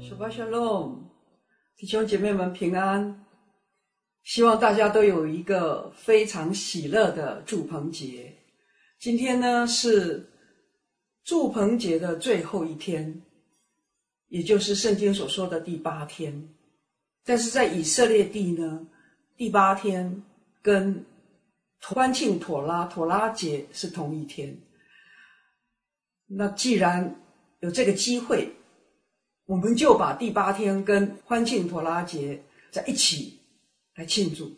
Shabbat Shalom， 弟兄姐妹们平安。希望大家都有一个非常喜乐的住棚节。今天呢是住棚节的最后一天，也就是圣经所说的第8天。但是在以色列地呢，第8天跟欢庆妥拉节是同一天。那既然有这个机会，我们就把第8天跟欢庆妥拉节在一起来庆祝。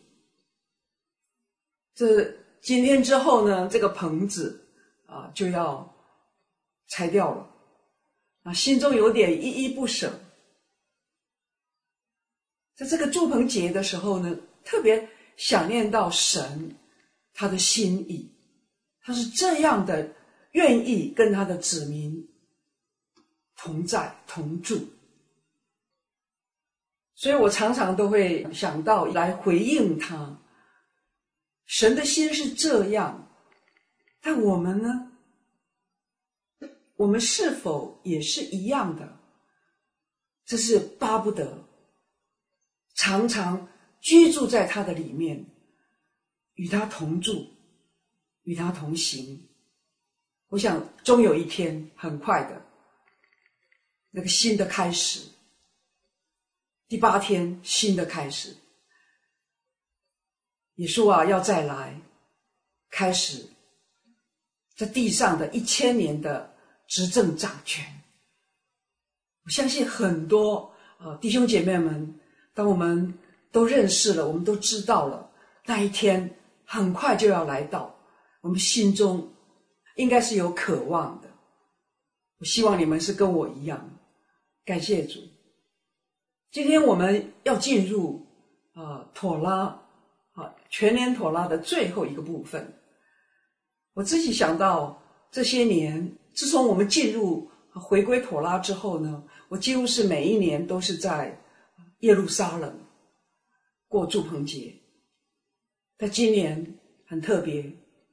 这今天之后呢，这个棚子就要拆掉了，心中有点依依不舍。在这个住棚节的时候呢，特别想念到神他的心意，他是这样的愿意跟他的子民同在同住。所以我常常都会想到来回应他，神的心是这样，但我们呢？我们是否也是一样的？这是巴不得常常居住在他的里面，与他同住，与他同行。我想终有一天，很快的那个新的开始，第8天新的开始，耶稣要再来开始在地上的1000年的执政掌权。我相信很多弟兄姐妹们，当我们都认识了，我们都知道了，那一天很快就要来到，我们心中应该是有渴望的。我希望你们是跟我一样。感谢主。今天我们要进入妥拉全年妥拉的最后一个部分。我自己想到这些年，自从我们进入回归妥拉之后呢，我几乎是每一年都是在耶路撒冷过住棚节。但今年很特别，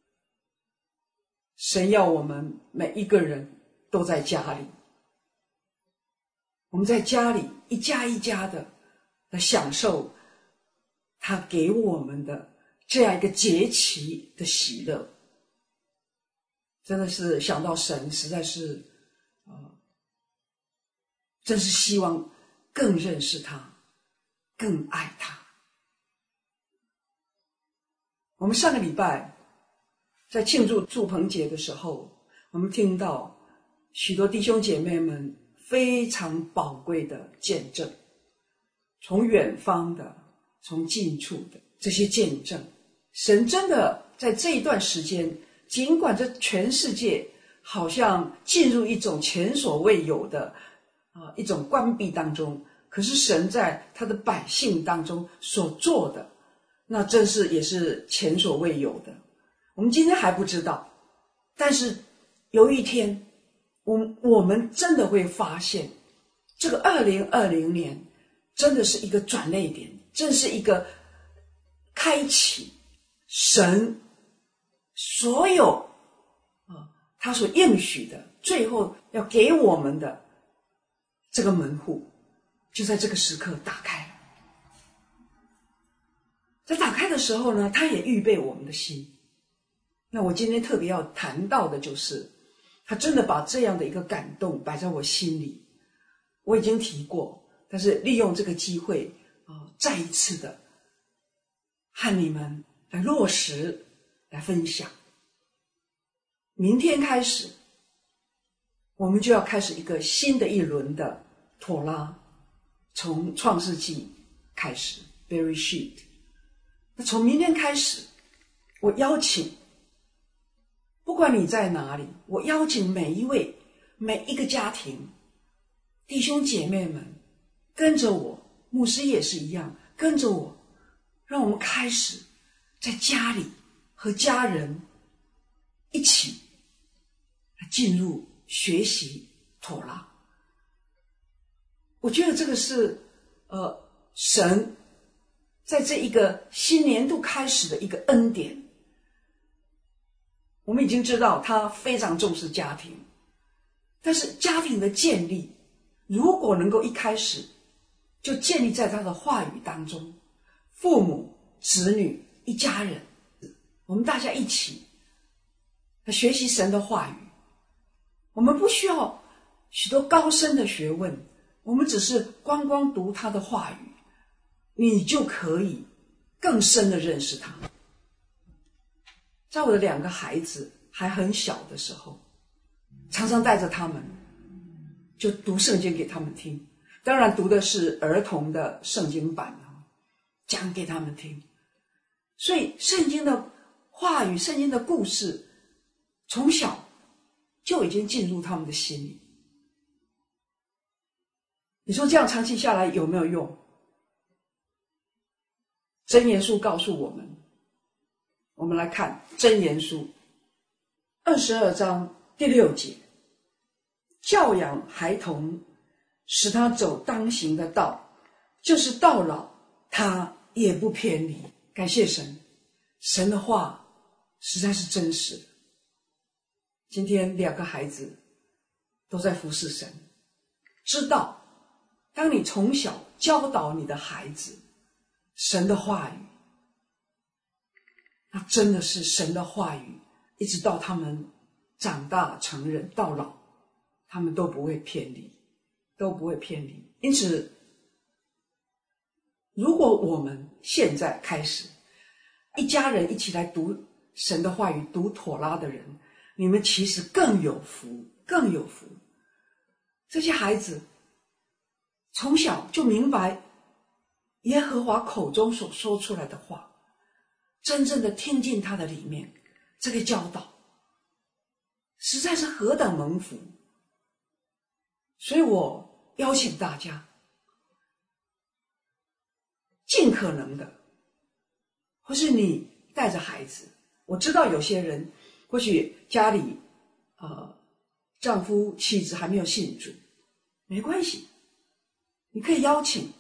神要我们每一个人都在家里，我们在家里一家一家的来享受他给我们的这样一个节期的喜乐。真的是想到神，实在是真是希望更认识他，更爱他。我们上个礼拜在庆祝住棚节的时候，我们听到许多弟兄姐妹们非常宝贵的见证，从远方的，从近处的这些见证。神真的在这一段时间，尽管这全世界好像进入一种前所未有的一种关闭当中，可是神在他的百姓当中所做的，那真是也是前所未有的。我们今天还不知道，但是有一天我们真的会发现，这个2020年真的是一个转捩点，真是一个开启神所有他所应许的，最后要给我们的这个门户，就在这个时刻打开了。在打开的时候呢，他也预备我们的心。那我今天特别要谈到的就是，他真的把这样的一个感动摆在我心里。我已经提过，但是利用这个机会再一次的和你们来落实，来分享。明天开始，我们就要开始一个新的一轮的妥拉，从创世纪开始 Bereshit。 那从明天开始，我邀请不管你在哪里，我邀请每一个家庭弟兄姐妹们跟着我，牧师也是一样，跟着我，让我们开始在家里和家人一起进入学习妥拉。我觉得这个是神在这一个新年度开始的一个恩典。我们已经知道他非常重视家庭，但是家庭的建立如果能够一开始就建立在他的话语当中，父母、子女、一家人，我们大家一起来学习神的话语。我们不需要许多高深的学问，我们只是光光读他的话语，你就可以更深的认识他。在我的2个孩子还很小的时候，常常带着他们就读圣经给他们听，当然读的是儿童的圣经版，讲给他们听。所以圣经的话语、圣经的故事从小就已经进入他们的心里。你说这样长期下来有没有用？箴言书告诉我们，我们来看箴言书22章第6节，教养孩童，使他走当行的道，就是到老他也不偏离。感谢神，神的话实在是真实的。今天2个孩子都在服侍神，知道当你从小教导你的孩子神的话语，那真的是神的话语，一直到他们长大成人到老，他们都不会偏离，都不会偏离。因此如果我们现在开始一家人一起来读神的话语，读妥拉的人，你们其实更有福，更有福。这些孩子从小就明白耶和华口中所说出来的话，真正的听进他的里面，这个教导实在是何等蒙福。所以我邀请大家尽可能的，或是你带着孩子，我知道有些人或许家里丈夫妻子还没有信主，没关系，你可以邀请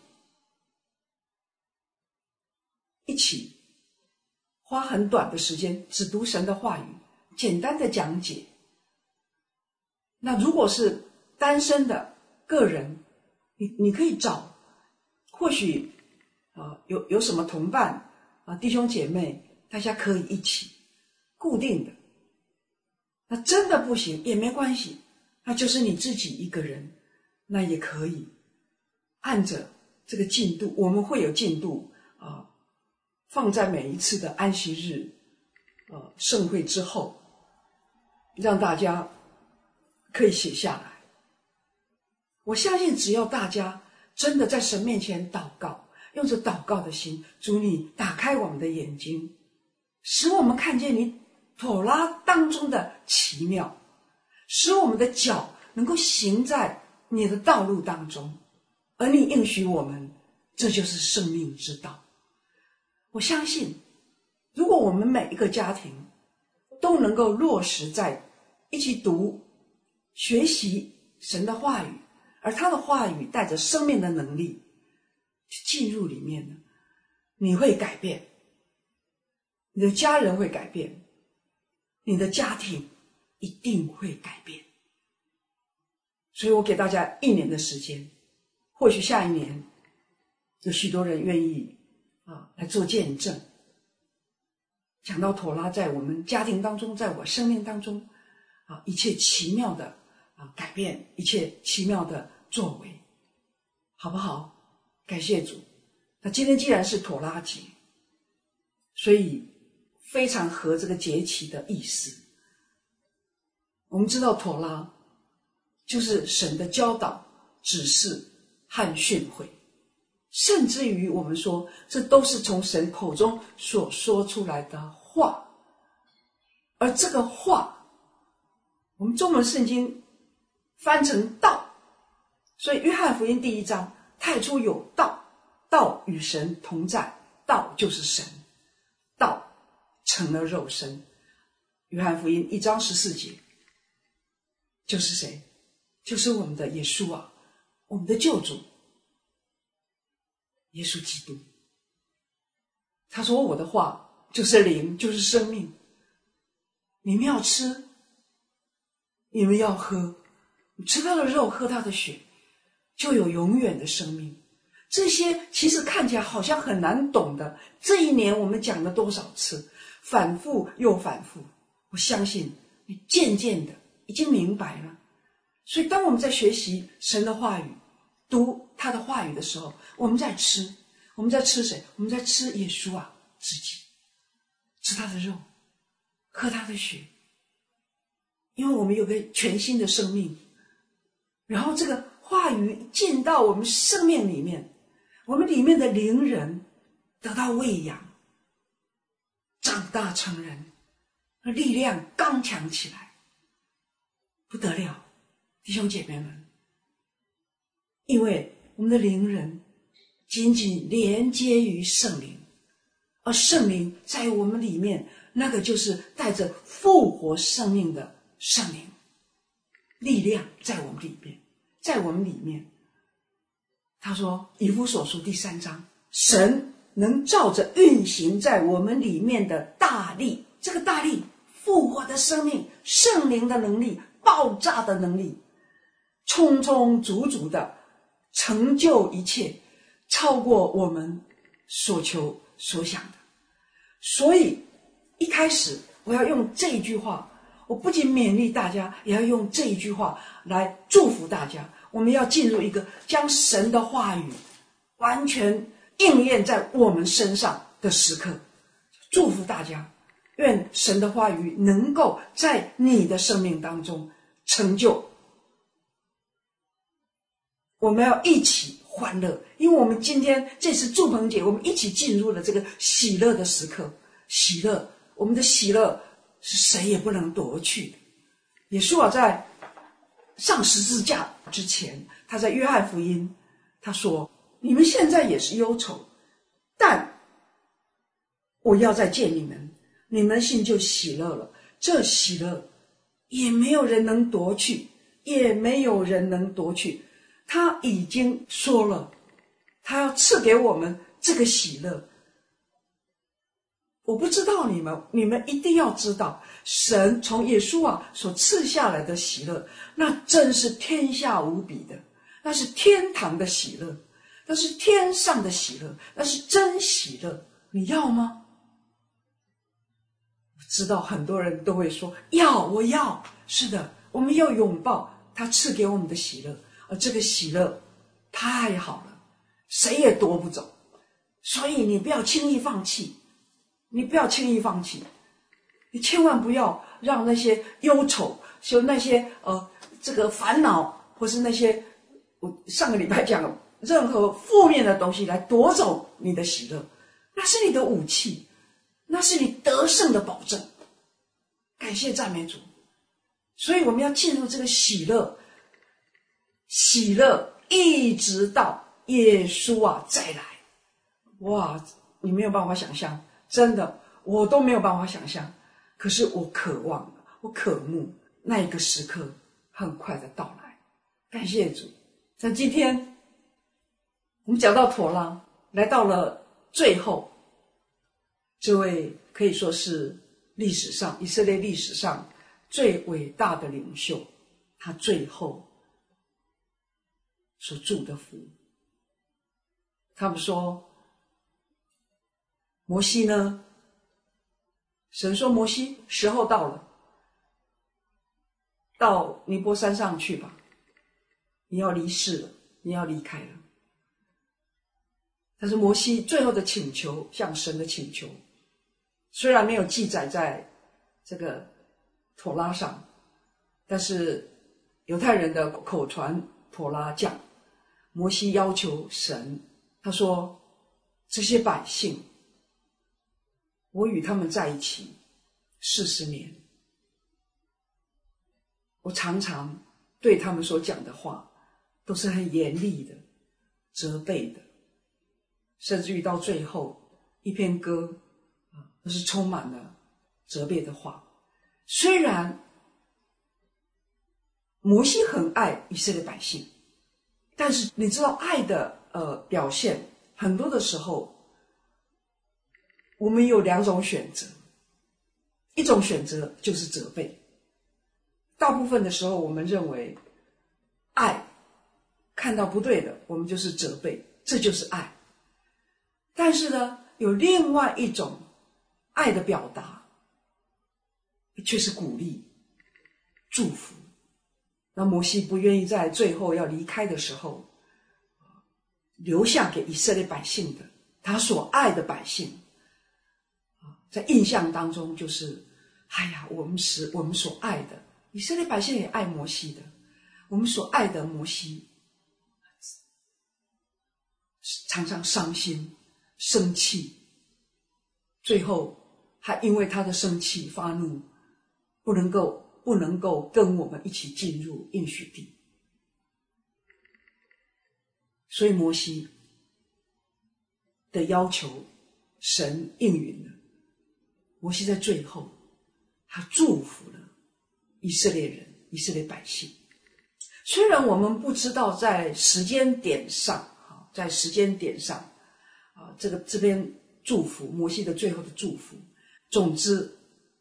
一起花很短的时间只读神的话语，简单的讲解。那如果是单身的个人，你可以找或许有什么同伴弟兄姐妹，大家可以一起固定的。那真的不行也没关系，那就是你自己一个人，那也可以按着这个进度，我们会有进度放在每一次的安息日盛会之后，让大家可以写下来。我相信只要大家真的在神面前祷告，用着祷告的心，主你打开我们的眼睛，使我们看见你妥拉当中的奇妙，使我们的脚能够行在你的道路当中，而你应许我们，这就是生命之道。我相信如果我们每一个家庭都能够落实在一起读学习神的话语，而他的话语带着生命的能力进入里面呢，你会改变，你的家人会改变，你的家庭一定会改变。所以我给大家1年的时间，或许下一年有许多人愿意来做见证，讲到妥拉在我们家庭当中，在我生命当中一切奇妙的改变，一切奇妙的作为，好不好？感谢主。那今天既然是妥拉节，所以非常合这个节期的意思。我们知道妥拉就是神的教导、指示和训诲，甚至于我们说这都是从神口中所说出来的话。而这个话我们中文圣经翻成道，所以约翰福音第1章太初有道，道与神同在，道就是神，道成了肉身。约翰福音1章14节就是谁？就是我们的耶稣我们的救主耶稣基督。他说我的话就是灵，就是生命，你们要吃，你们要喝，吃他的肉，喝他的血， 就有永远的生命。这些其实看起来好像很难懂的，这一年我们讲了多少次，反复又反复，我相信你渐渐的已经明白了。所以当我们在学习神的话语，读他的话语的时候，我们在吃谁？我们在吃耶稣啊自己，吃他的肉，喝他的血，因为我们有个全新的生命。然后这个话语进到我们生命里面，我们里面的灵人得到喂养，长大成人，力量刚强起来，不得了，弟兄姐妹们，因为我们的灵人紧紧连接于圣灵，而圣灵在我们里面，那个就是带着复活生命的圣灵，力量在我们里面，在我们里面。他说以弗所书第3章，神能照着运行在我们里面的大力，这个大力，复活的生命，圣灵的能力，爆炸的能力，充充足足的成就一切，超过我们所求所想的。所以一开始我要用这一句话，我不仅勉励大家，也要用这一句话来祝福大家。我们要进入一个将神的话语完全应验在我们身上的时刻。祝福大家，愿神的话语能够在你的生命当中成就。我们要一起欢乐，因为我们今天这次祝棚节，我们一起进入了这个喜乐的时刻。喜乐，我们的喜乐是谁也不能夺去的。耶稣在上十字架之前，他在约翰福音他说，你们现在也是忧愁，但我要再见你们，你们心就喜乐了。这喜乐也没有人能夺去，也没有人能夺去。他已经说了，他要赐给我们这个喜乐。我不知道你们一定要知道，神从耶稣所赐下来的喜乐，那真是天下无比的，那是天堂的喜乐，那是天上的喜乐，那是真喜乐。你要吗？我知道很多人都会说要，我要。是的，我们要拥抱他赐给我们的喜乐，而这个喜乐太好了，谁也夺不走。所以你不要轻易放弃，你不要轻易放弃，你千万不要让那些忧愁，就那些这个烦恼，或是那些我上个礼拜讲的任何负面的东西来夺走你的喜乐。那是你的武器，那是你得胜的保证。感谢赞美主。所以我们要进入这个喜乐，喜乐一直到耶稣再来。哇，你没有办法想象，真的我都没有办法想象。可是我渴望，我渴慕那一个时刻很快的到来。感谢主。那今天我们讲到妥拉，来到了最后，这位可以说是历史上，以色列历史上最伟大的领袖，他最后所祝的福。他们说摩西呢，神说摩西，时候到了，到尼波山上去吧，你要离世了，你要离开了。但是摩西最后的请求，向神的请求，虽然没有记载在这个妥拉上，但是犹太人的口传妥拉讲，摩西要求神，他说这些百姓，我与他们在一起40年，我常常对他们所讲的话都是很严厉的，责备的，甚至于到最后一篇歌都是充满了责备的话。虽然摩西很爱以色列百姓，但是你知道爱的表现，很多的时候我们有2种选择，一种选择就是责备。大部分的时候我们认为爱看到不对的，我们就是责备，这就是爱。但是呢，有另外一种爱的表达，却是鼓励、祝福。那摩西不愿意在最后要离开的时候，留下给以色列百姓的，他所爱的百姓，在印象当中就是，哎呀，我们所爱的以色列百姓也爱摩西的，我们所爱的摩西常常伤心、生气，最后还因为他的生气发怒，不能够跟我们一起进入应许地。所以摩西的要求，神应允了。摩西在最后，他祝福了以色列人、以色列百姓。虽然我们不知道在时间点上，这边祝福摩西的最后的祝福，总之，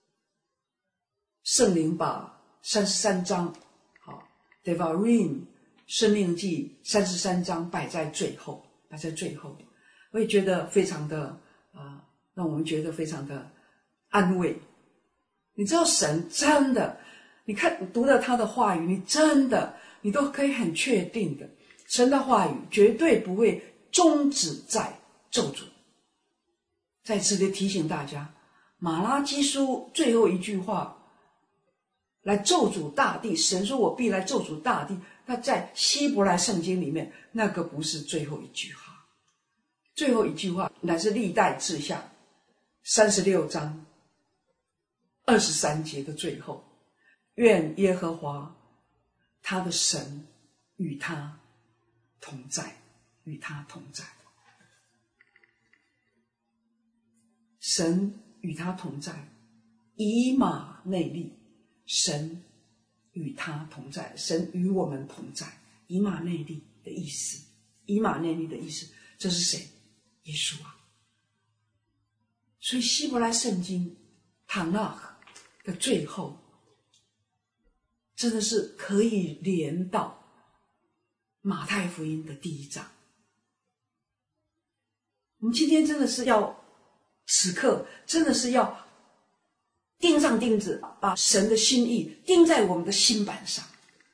圣灵把33章Devarim 生命记33章摆在最后，我也觉得非常的让我们觉得非常的安慰。你知道神真的，你看你读了他的话语，你都可以很确定的，神的话语绝对不会终止在咒诅。再次的提醒大家，马拉基书最后一句话来咒诅大地，神说我必来咒诅大地，那在希伯来圣经里面，那个不是最后一句话，最后一句话乃是历代志下36章23节的最后，愿耶和华他的神与他同在，与他同在。神与他同在，以马内利，神与他同在，神与我们同在。以马内利的意思，这是谁？耶稣啊！所以希伯来圣经唐纳的最后，真的是可以连到马太福音的第1章。我们今天真的是此刻真的是要钉上钉子，把神的心意钉在我们的心板上。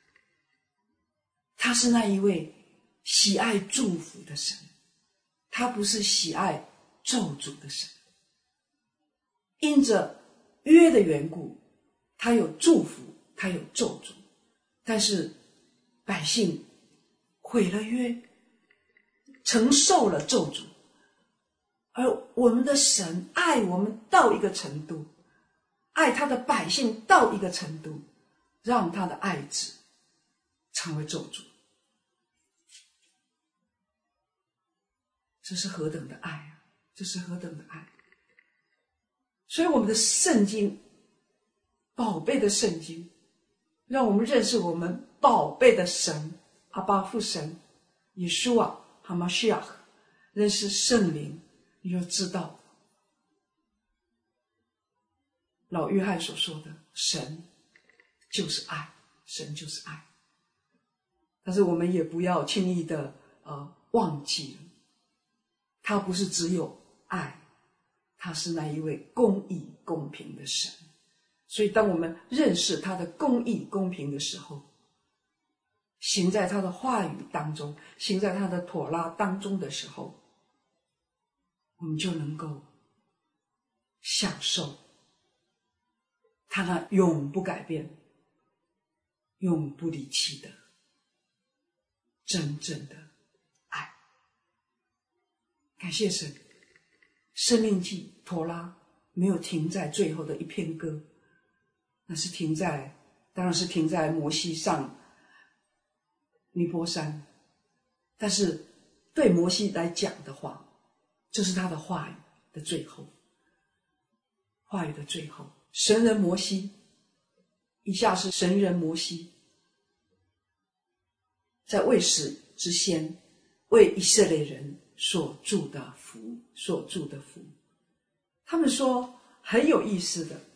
他是那一位喜爱祝福的神，他不是喜爱咒诅的神。因着约的缘故，他有祝福，他有咒诅，但是百姓毁了约，承受了咒诅。而我们的神爱我们到一个程度，爱他的百姓到一个程度，让他的爱子成为咒诅。这是何等的爱啊！这是何等的爱！所以我们的圣经，宝贝的圣经，让我们认识我们宝贝的神阿爸父神耶稣啊哈马西亚，认识圣灵，你就知道老约翰所说的神就是爱，神就是爱。但是我们也不要轻易的忘记了，他不是只有爱，他是那一位公义公平的神。所以当我们认识他的公义公平的时候，行在他的话语当中，行在他的妥拉当中的时候，我们就能够享受他那永不改变、永不离弃的真正的爱。感谢神，生命记妥拉没有停在最后的一篇歌，那是当然是停在摩西上尼波山。但是对摩西来讲的话，这是他的话语的最后，话语的最后。神人摩西，以下是神人摩西在未死之先为以色列人所祝的福。他们说很有意思的，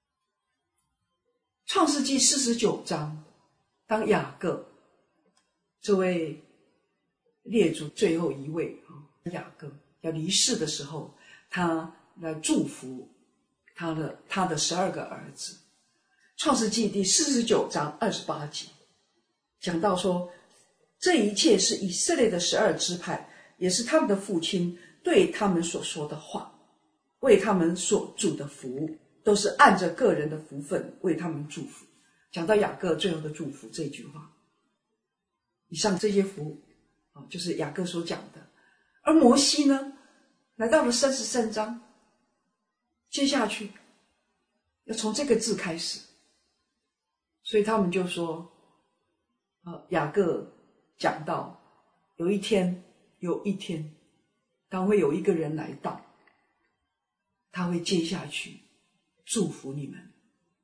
创世纪49章，当雅各这位列祖最后一位雅各要离世的时候，他来祝福他的12个儿子。创世纪第49章28节讲到说，这一切是以色列的12支派，也是他们的父亲对他们所说的话，为他们所祝的福，都是按着个人的福分为他们祝福。讲到雅各最后的祝福这句话，以上这些福就是雅各所讲的。而摩西呢，来到了33章，接下去要从这个字开始，所以他们就说雅各讲到有一天当会有一个人来到，他会接下去祝福你们。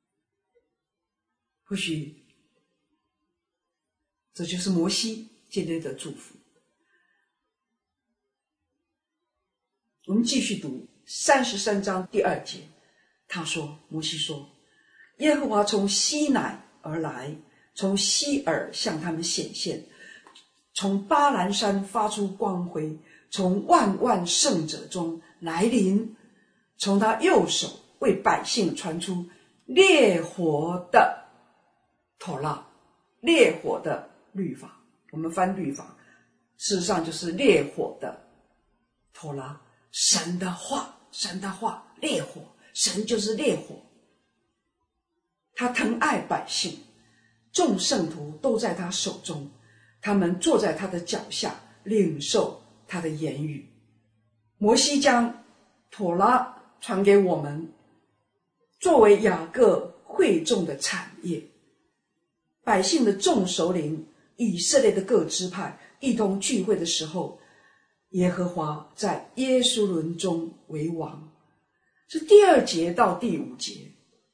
或许这就是摩西今天的祝福。我们继续读33章第2节，摩西说，耶和华从西乃而来，从西珥向他们显现，从巴兰山发出光辉，从万万圣者中来临，从他右手为百姓传出烈火的妥拉，烈火的律法。我们翻律法，事实上就是烈火的妥拉，神的话，烈火，神就是烈火。他疼爱百姓，众圣徒都在他手中，他们坐在他的脚下，领受他的言语。摩西将妥拉传给我们，作为雅各会众的产业。百姓的众首领，以色列的各支派一同聚会的时候，耶和华在耶书崙中为王。是第2节到第5节，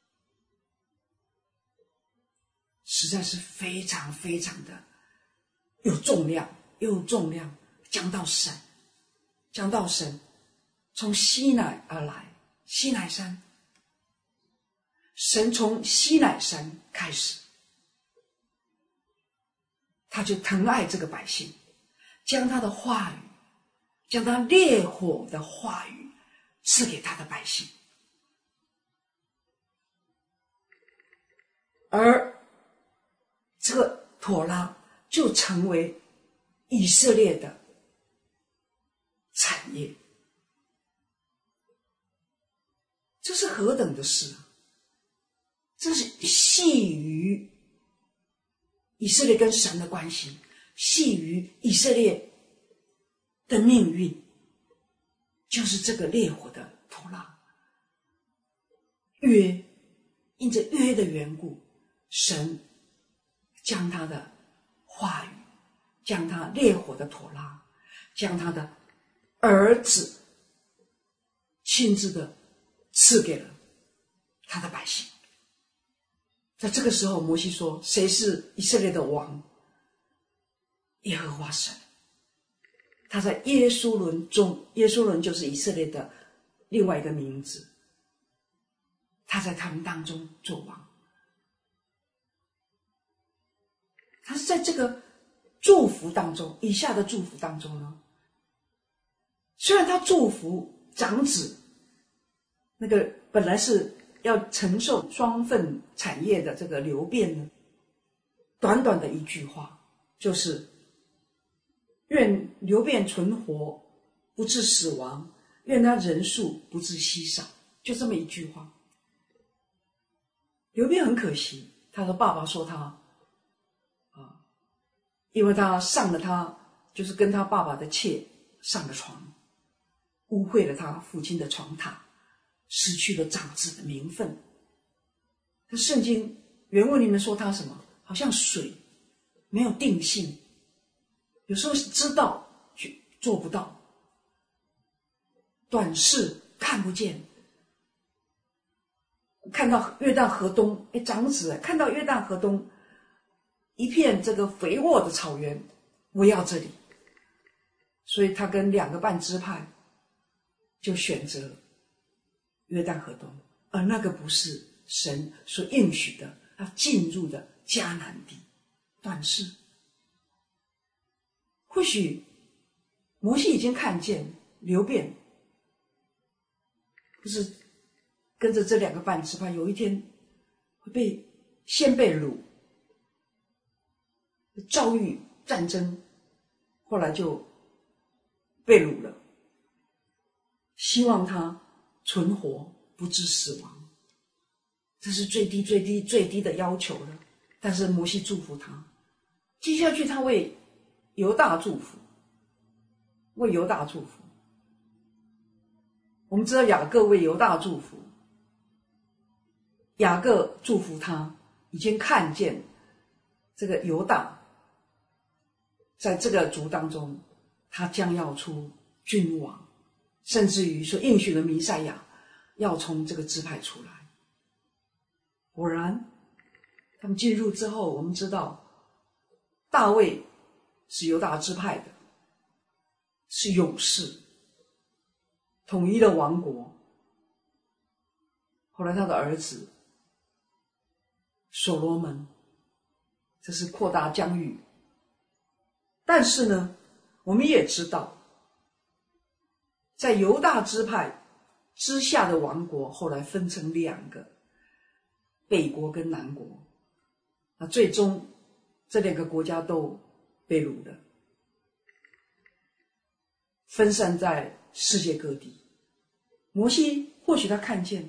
实在是非常非常的有重量。讲到神从西乃而来，西乃山，神从西乃山开始，他就疼爱这个百姓，将他的话语，将他烈火的话语赐给他的百姓。而这个妥拉就成为以色列的产业。这是何等的事啊！这是系于以色列跟神的关系，系于以色列的命运，就是这个烈火的妥拉。因着约的缘故，神将他的话语，将他烈火的妥拉，将他的儿子亲自的赐给了他的百姓。在这个时候，摩西说，谁是以色列的王？耶和华神。他在耶书崙中，耶书崙就是以色列的另外一个名字，他在他们当中做王。他是在这个祝福当中，以下的祝福当中呢，虽然他祝福长子，那个本来是要承受双份产业的这个流变呢，短短的一句话，就是愿流变存活，不致死亡，愿他人数不致稀少，就这么一句话。流变很可惜，他的爸爸说他因为他就是跟他爸爸的妾上了床，污秽了他父亲的床榻，失去了长子的名分。但圣经原文里面说他什么？好像水没有定性，有时候知道却做不到，短视看不见。看到约旦河东，长子看到约旦河东一片这个肥沃的草原，我要这里，所以他跟2个半支派就选择约旦河东，而那个不是神所应许的要进入的迦南地，短视。 或许摩西已经看见流便不是跟着这2个半支派，有一天会先被掳，遭遇战争，后来就被掳了，希望他存活不致死亡，这是最低最低最低的要求了。但是摩西祝福他，接下去他为犹大祝福，为犹大祝福。我们知道雅各为犹大祝福，雅各祝福他已经看见这个犹大在这个族当中，他将要出君王，甚至于说应许的弥赛亚要从这个支派出来。果然他们进入之后，我们知道大卫是犹大支派的，是勇士，统一了王国。后来他的儿子所罗门，这是扩大疆域。但是呢，我们也知道在犹大支派之下的王国后来分成2个，北国跟南国。那最终这2个国家都被掳了，分散在世界各地。摩西或许他看见，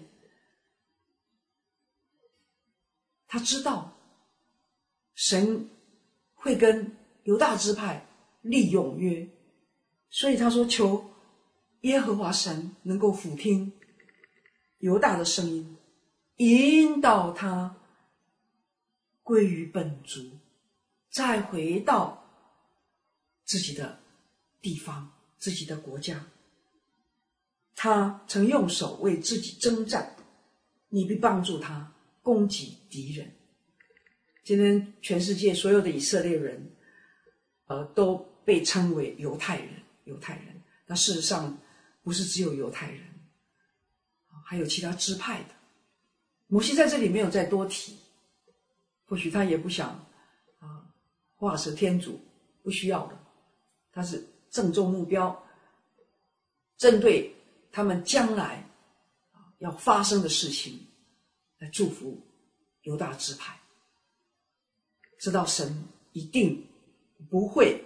他知道神会跟犹大支派立永约，所以他说求耶和华神能够俯听犹大的声音，引导他归于本族，再回到自己的地方，自己的国家。他曾用手为自己征战，你必帮助他攻击敌人。今天全世界所有的以色列人都被称为犹太人。那事实上不是只有犹太人，还有其他支派的。摩西在这里没有再多提，或许他也不想画蛇添足，不需要的。他是正中目标，针对他们将来要发生的事情来祝福犹大支派，知道神一定不会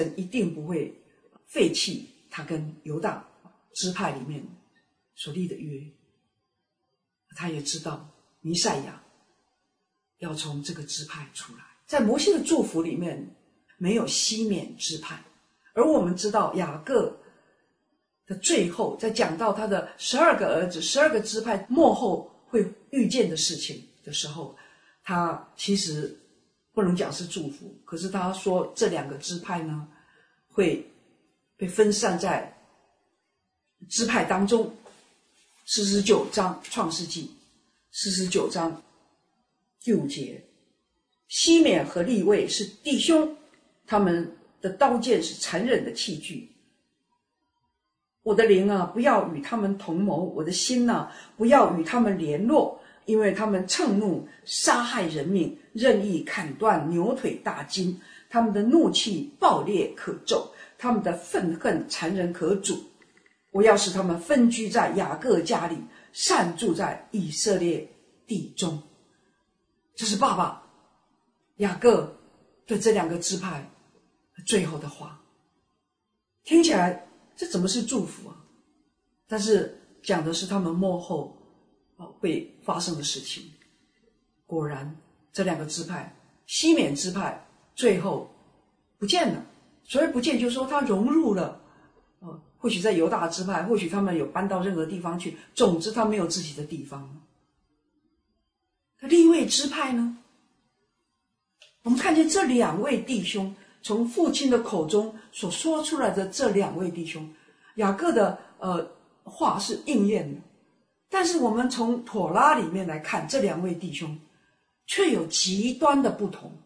废弃他跟犹大支派里面所立的约。他也知道弥赛亚要从这个支派出来。在摩西的祝福里面没有西缅支派，而我们知道雅各的最后在讲到他的12个儿子12个支派末后会遇见的事情的时候，他其实不能讲是祝福，可是他说这2个支派呢会被分散在支派当中。49章创世纪49章第5节，西缅和利未是弟兄，他们的刀剑是残忍的器具。我的灵啊，不要与他们同谋，我的心啊，不要与他们联络，因为他们乘怒杀害人命，任意砍断牛腿大筋，他们的怒气暴烈可咒，他们的愤恨残忍可阻。我要使他们分居在雅各家里，散住在以色列地中。这是爸爸雅各对这2个支派最后的话。听起来这怎么是祝福啊？但是讲的是他们末后会发生的事情。果然这2个支派，西缅支派最后不见了。所谓不见，就是说他融入了或许在犹大支派，或许他们有搬到任何地方去，总之他没有自己的地方。利未支派呢，我们看见这2位弟兄从父亲的口中所说出来的这2位弟兄，雅各的话是应验的，但是我们从妥拉里面来看，这2位弟兄却有极端的不同。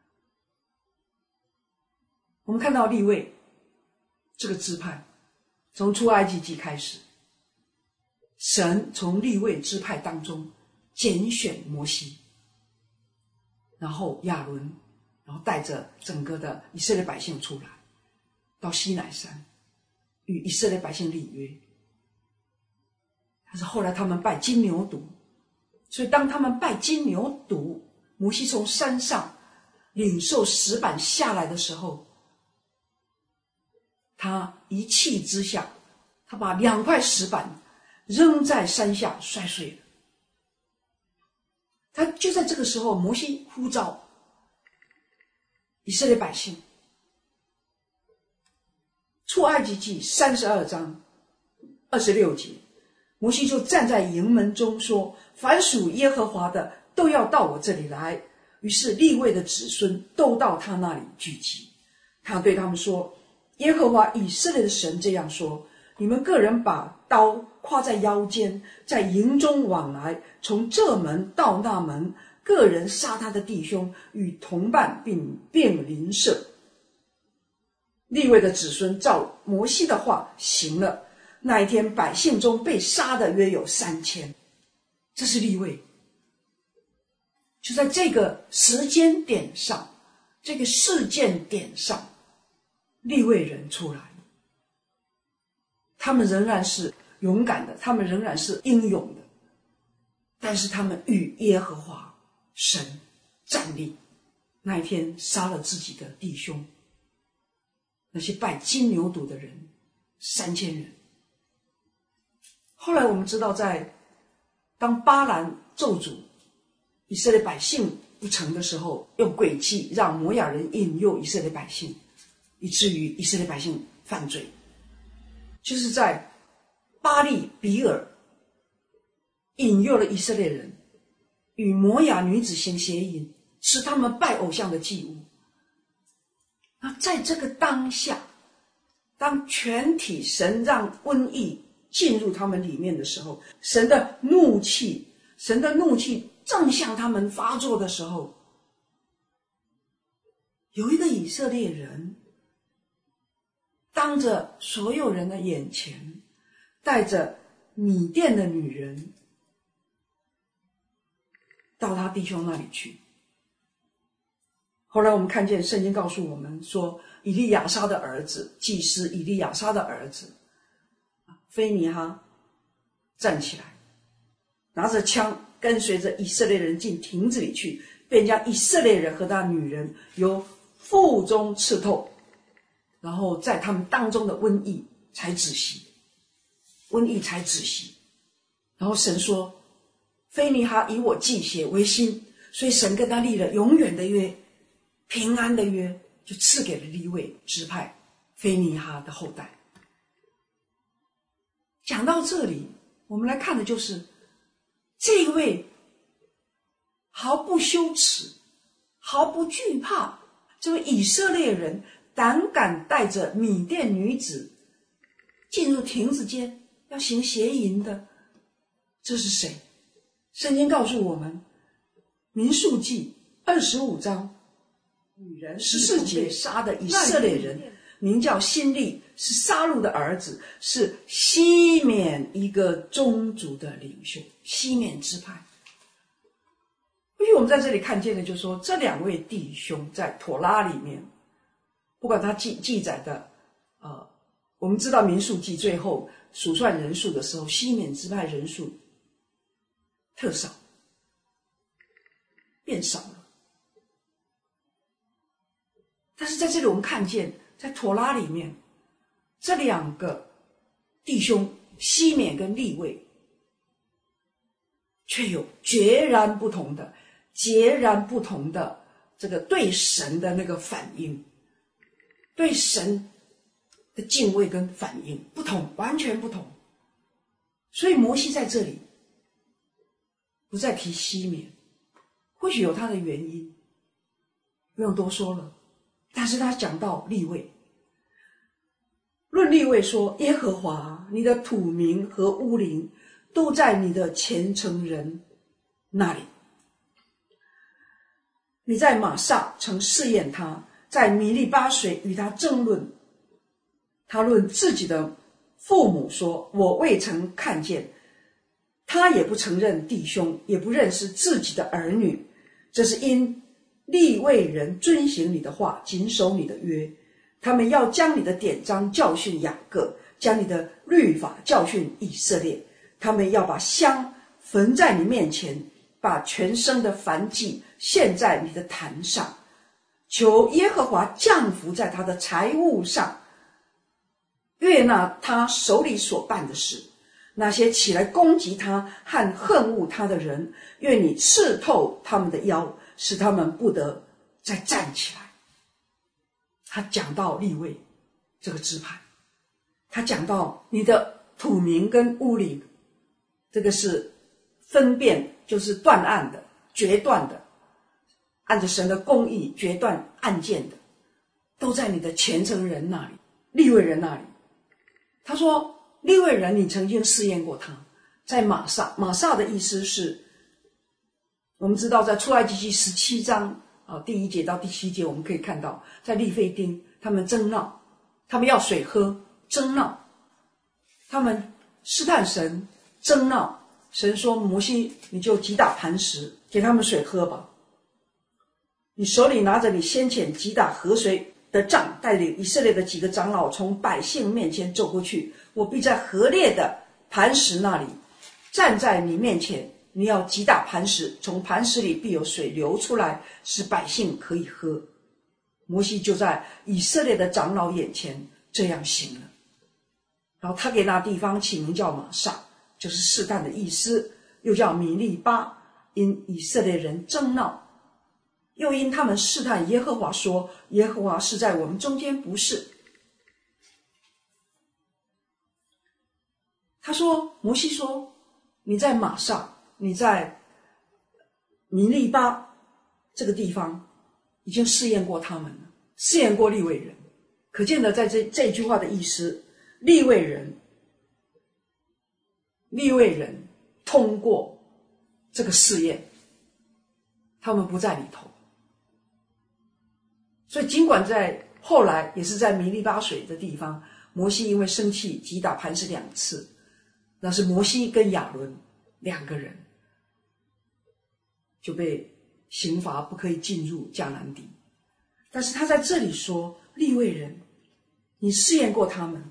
我们看到利未这个支派，从出埃及记开始，神从利未支派当中拣选摩西，然后亚伦，然后带着整个的以色列百姓出来。 到西乃山与以色列百姓立约。但是后来他们拜金牛犊，所以当他们拜金牛犊，摩西从山上领受石板下来的时候，他一气之下，他把2块石板扔在山下摔碎了。他就在这个时候，摩西呼召以色列百姓，出埃及记32章26节，摩西就站在营门中说，凡属耶和华的都要到我这里来。于是利未的子孙都到他那里聚集。他对他们说，耶和华以色列的神这样说，你们个人把刀挎在腰间，在营中往来，从这门到那门，个人杀他的弟兄与同伴，并邻舍。利未的子孙照摩西的话行了。那一天百姓中被杀的约有3000。这是利未。就在这个时间点上，这个事件点上，利未人出来，他们仍然是勇敢的，他们仍然是英勇的，但是他们与耶和华神站立。那一天杀了自己的弟兄，那些拜金牛犊的人3000人。后来我们知道，当巴兰咒诅以色列百姓不成的时候，用诡计让摩亚人引诱以色列百姓，以至于以色列百姓犯罪。就是在巴利比尔引诱了以色列人与摩亚女子行邪淫，使他们拜偶像的祭物。那在这个当下，当全体神让瘟疫进入他们里面的时候，神的怒气正向他们发作的时候，有一个以色列人当着所有人的眼前，带着米甸的女人到他弟兄那里去。后来我们看见圣经告诉我们说，以利亚撒的儿子，祭司以利亚撒的儿子菲尼哈站起来，拿着枪跟随着以色列人进亭子里去，便将以色列人和他女人由腹中刺透，然后在他们当中的瘟疫才止息。然后神说，菲尼哈以我祭血为心，所以神跟他立了永远的约，平安的约，就赐给了利未支派菲尼哈的后代。讲到这里，我们来看的就是这一位毫不羞耻、毫不惧怕，这位以色列人胆敢带着米甸女子进入亭子间要行邪淫的，这是谁？圣经告诉我们，民数记25章女人14节杀的以色列人名叫辛利，是撒路的儿子，是西缅一个宗族的领袖，西缅支派。所以我们在这里看见的就是说，这2位弟兄在妥拉里面，不管他记载的我们知道民数记最后数算人数的时候，西缅支派人数特少，变少了。但是在这里我们看见，在妥拉里面，这2个弟兄西缅跟利未却有截然不同的这个对神的那个反应，对神的敬畏跟反应不同，完全不同。所以摩西在这里不再提西缅，或许有他的原因，不用多说了。但是他讲到利未，论利未说，耶和华你的土民和乌灵都在你的虔诚人那里。你在玛撒曾试验他，在米利巴水与他争论。他论自己的父母说，我未曾看见。他也不承认弟兄，也不认识自己的儿女。这是因利未人遵行你的话，谨守你的约。 他们要将你的典章教训雅各，将你的律法教训以色列。他们要把香焚在你面前，把全牲的燔祭献在你的坛上。求耶和华降福在他的财物上，悦纳他手里所办的事。那些起来攻击他和恨恶他的人，愿你刺透他们的腰，使他们不得再站起来。他讲到利未这个支派，他讲到你的土民跟乌灵，这个是分辨，就是断案的，决断的，按着神的公义决断案件的，都在你的虔诚人那里，利未人那里。他说利未人你曾经试验过他，在玛撒。玛撒的意思是，我们知道在出埃及记17章第1节到第7节，我们可以看到在利非丁他们争闹，他们要水喝，争闹，他们试探神，争闹。神说摩西，你就击打磐石，给他们水喝吧。你手里拿着你先前击打河水的杖，带领以色列的几个长老从百姓面前走过去，我必在河裂的磐石那里站在你面前。你要击打磐石，从磐石里必有水流出来，使百姓可以喝。摩西就在以色列的长老眼前这样行了。然后他给那地方起名叫玛撒，就是试探的意思，又叫米利巴，因以色列人争闹，又因他们试探耶和华，说耶和华是在我们中间，不是。他说，摩西说，你在玛撒，你在米利巴这个地方已经试验过他们了，试验过利未人。可见的在这句话的意思，利未人通过这个试验，他们不在里头。所以尽管在后来也是在米利巴水的地方，摩西因为生气击打磐石2次，那是摩西跟亚伦2个人就被刑罚，不可以进入迦南地。但是他在这里说，利未人你试验过他们，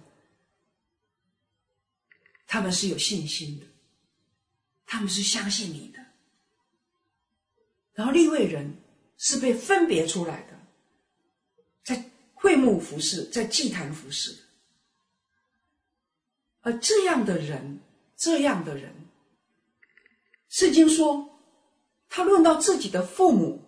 他们是有信心的，他们是相信你的。然后利未人是被分别出来的，在会幕服侍，在祭坛服侍的。而这样的人，圣经说他论到自己的父母，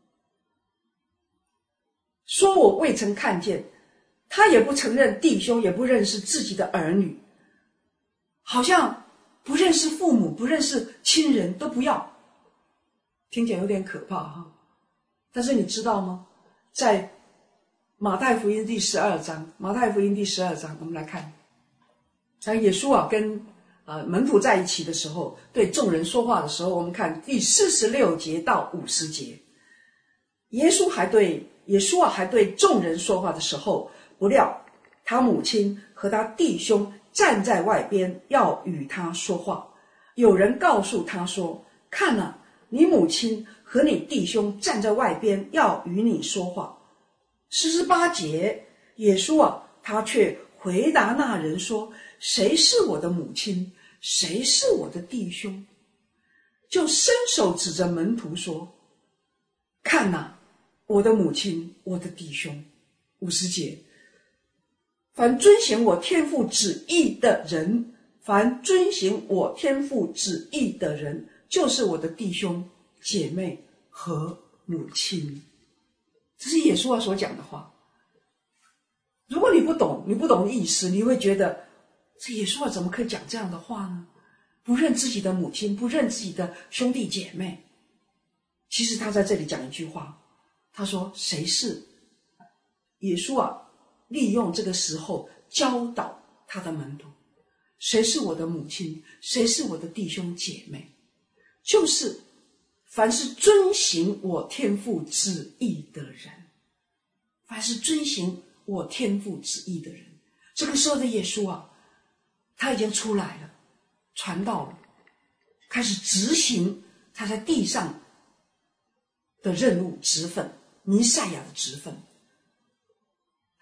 说我未曾看见，他也不承认弟兄，也不认识自己的儿女，好像不认识父母，不认识亲人都不要。听起来有点可怕哈。但是你知道吗？在马太福音第12章，我们来看，当耶稣跟门徒在一起的时候，对众人说话的时候，我们看第46节到50节，耶稣还对众人说话的时候，不料他母亲和他弟兄站在外边要与他说话。有人告诉他说，看啊，你母亲和你弟兄站在外边要与你说话。48节，耶稣他却回答那人说，谁是我的母亲，谁是我的弟兄？就伸手指着门徒说，看啊，我的母亲，我的弟兄。50节，凡遵行我天父旨意的人，就是我的弟兄姐妹和母亲。这是耶稣所讲的话。如果你不懂意思，你会觉得这耶稣怎么可以讲这样的话呢？不认自己的母亲，不认自己的兄弟姐妹。其实他在这里讲一句话，他说谁是耶稣利用这个时候教导他的门徒，谁是我的母亲，谁是我的弟兄姐妹，就是凡是遵行我天父旨意的人，凡是遵行我天父旨意的人。这个时候的耶稣他已经出来了，传道了，开始执行他在地上的任务职分，弥赛亚的职分。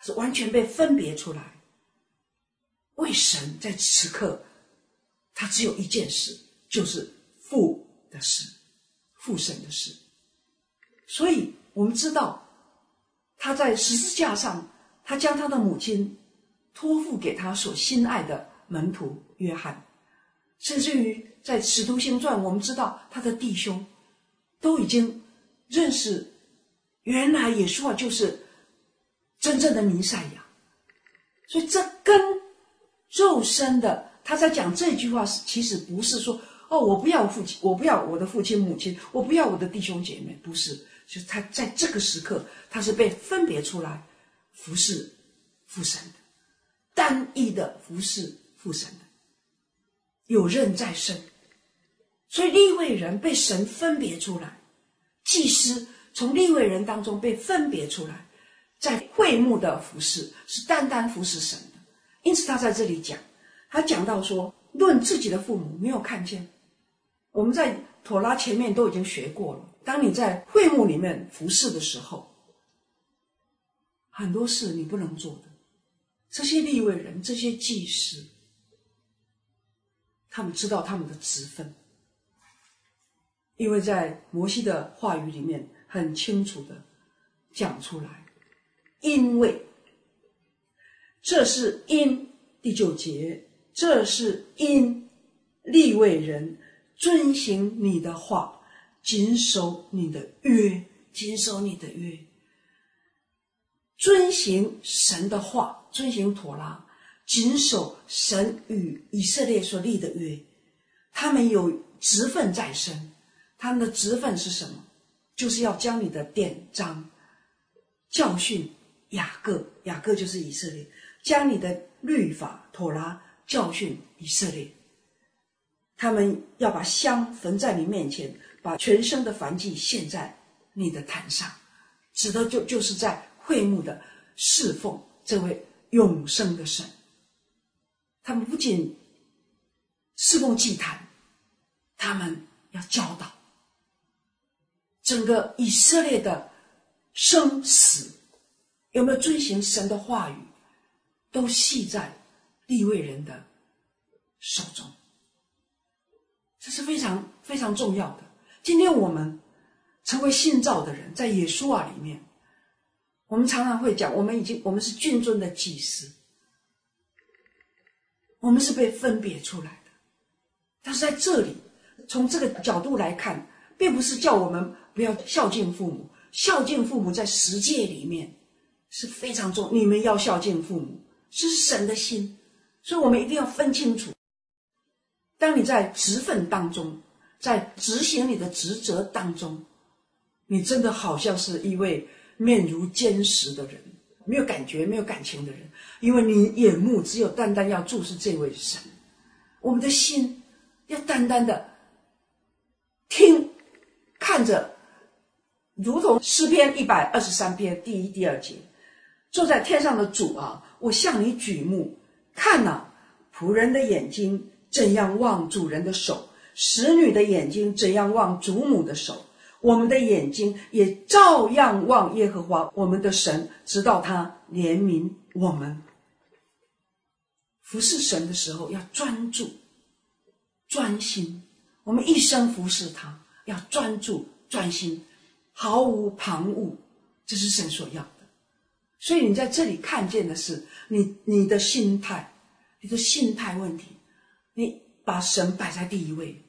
他是完全被分别出来。为神在此刻，他只有一件事，就是父的事，父神的事。所以我们知道，他在十字架上，他将他的母亲托付给他所心爱的门徒约翰，甚至于在使徒行传，我们知道他的弟兄都已经认识，原来耶稣就是真正的弥赛亚。所以这跟肉身的，他在讲这句话其实不是说我不要父亲，我不要我的父亲母亲，我不要我的弟兄姐妹，不是，就是他在这个时刻，他是被分别出来服侍父神的，单一的服侍父神的，有任在身。所以利未人被神分别出来，祭司从利未人当中被分别出来，在会幕的服侍是单单服侍神的。因此他在这里讲，他讲到说，论自己的父母没有看见。我们在妥拉前面都已经学过了，当你在会幕里面服侍的时候，很多事你不能做的。这些利未人，这些祭司，他们知道他们的职分，因为在摩西的话语里面很清楚的讲出来，因为这是因第9节，这是因利未人遵行你的话，谨守你的约，谨守你的约，遵行神的话，遵行妥拉，谨守神与以色列所立的约。他们有职分在身，他们的职分是什么？就是要将你的典章教训雅各，雅各就是以色列，将你的律法妥拉教训以色列。他们要把香焚在你面前，把全生的燔祭献在你的坛上，指的就是在会幕的侍奉这位永生的神。他们不仅侍奉祭坛，他们要教导整个以色列的生死有没有遵行神的话语，都系在利未人的手中。这是非常非常重要的。今天我们成为信造的人，在耶稣里面，我们常常会讲，我们是君尊的祭司，我们是被分别出来的。但是在这里，从这个角度来看，并不是叫我们不要孝敬父母，孝敬父母在十诫里面是非常重要，你们要孝敬父母，这是神的心，所以我们一定要分清楚。当你在职分当中，在执行你的职责当中，你真的好像是一位面如坚石的人，没有感觉没有感情的人，因为你眼目只有单单要注视这位神。我们的心要单单的听看着，如同诗篇123篇第1、第2节，坐在天上的主啊，我向你举目，看啊，仆人的眼睛怎样望主人的手，使女的眼睛怎样望主母的手，我们的眼睛也照样望耶和华我们的神，直到他怜悯我们。服侍神的时候要专注专心，我们一生服侍他要专注专心，毫无旁骛，这是神所要的。所以你在这里看见的是你的心态，你的心态问题，你把神摆在第一位。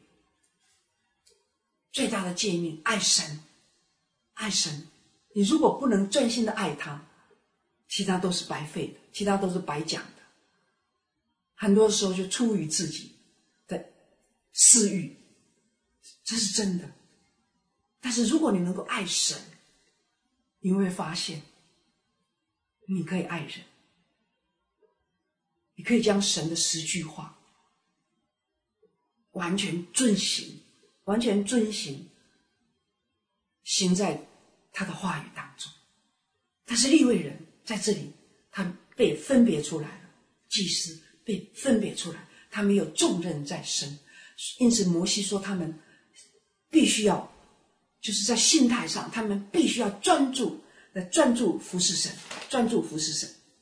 最大的诫命，爱神，爱神。你如果不能真心的爱他，其他都是白费的，其他都是白讲的。很多时候就出于自己的私欲，这是真的。但是如果你能够爱神，你会发现你可以爱人，你可以将神的10句话完全遵行，完全遵行，行在他的话语当中。但是利未人在这里，他被分别出来了，祭司被分别出来，他们有重任在身。因此摩西说他们必须要，就是在心态上他们必须要专注服侍神，专注服侍神。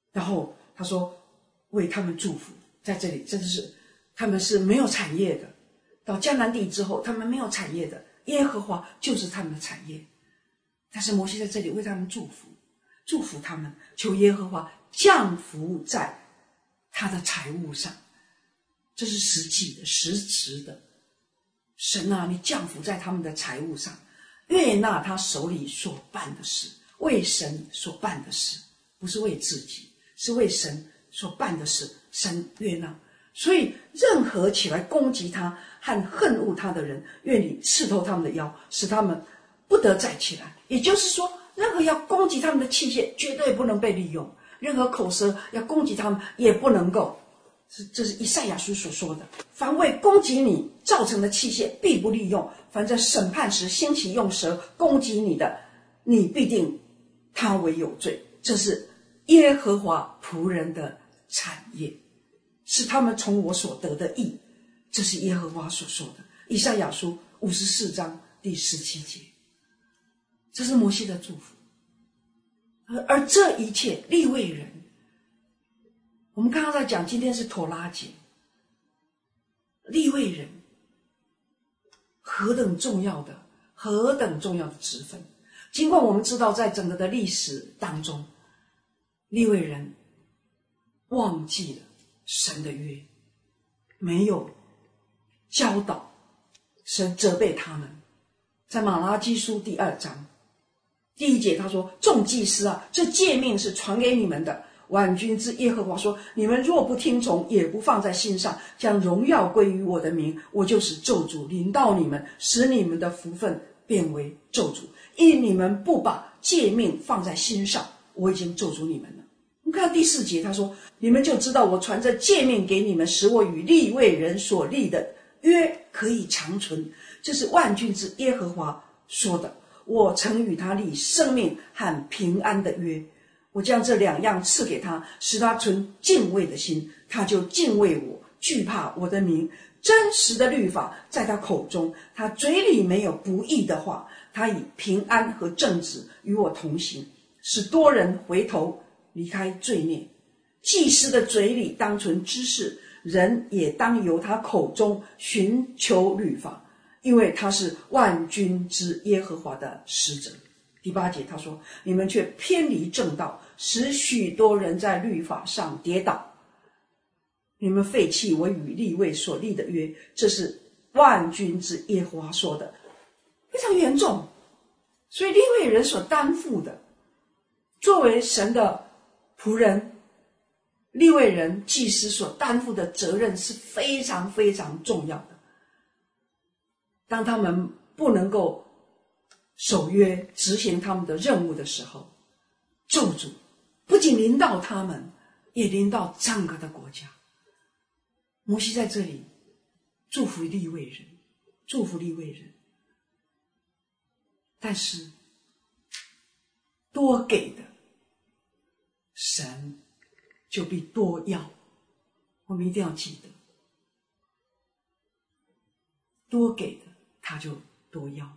然后他说为他们祝福，在这里真的是他们是没有产业的，到迦南地之后他们没有产业的，耶和华就是他们的产业。但是摩西在这里为他们祝福，祝福他们，求耶和华降福在他的财物上，这是实际的实质的。神啊，你降福在他们的财物上，悦纳他手里所办的事，为神所办的事，不是为自己，是为神所办的事，神悦纳。所以任何起来攻击他和恨恶他的人，愿你刺透他们的腰，使他们不得再起来。也就是说，任何要攻击他们的器械绝对不能被利用，任何口舌要攻击他们也不能够。这是以赛亚书所说的，凡为攻击你造成的器械必不利用，凡在审判时兴起用舌攻击你的，你必定他为有罪。这是耶和华仆人的产业，是他们从我所得的义。这是耶和华所说的，以赛亚书54章第17节。这是摩西的祝福。而这一切利未人，我们刚刚在讲，今天是妥拉节，利未人何等重要的职分。尽管我们知道在整个的历史当中，利未人忘记了神的约，没有教导，神责备他们。在马拉基书第2章第1节他说，众祭司啊，这诫命是传给你们的，万军之耶和华说，你们若不听从，也不放在心上，将荣耀归于我的名，我就使咒诅临到你们，使你们的福分变为咒诅。因你们不把诫命放在心上，我已经咒诅你们了。我们看到第4节他说，你们就知道我传着诫命给你们，使我与利未人所立的约可以长存。这是万军之耶和华说的，我曾与他立生命和平安的约，我将这2样赐给他，使他存敬畏的心，他就敬畏我，惧怕我的名。真实的律法在他口中，他嘴里没有不义的话，他以平安和正直与我同行，使多人回头离开罪孽。祭司的嘴里当存知识，人也当由他口中寻求律法，因为他是万军之耶和华的使者。第8节他说，你们却偏离正道，使许多人在律法上跌倒。你们废弃我与利未所立的约，这是万军之耶和华说的，非常严重。所以利未人所担负的，作为神的仆人，利未人祭司所担负的责任是非常非常重要的。当他们不能够守约执行他们的任务的时候，咒诅不仅临到他们，也临到整个的国家。摩西在这里祝福利未人，但是多给的神就必多要，我们一定要记得，多给的他就多要。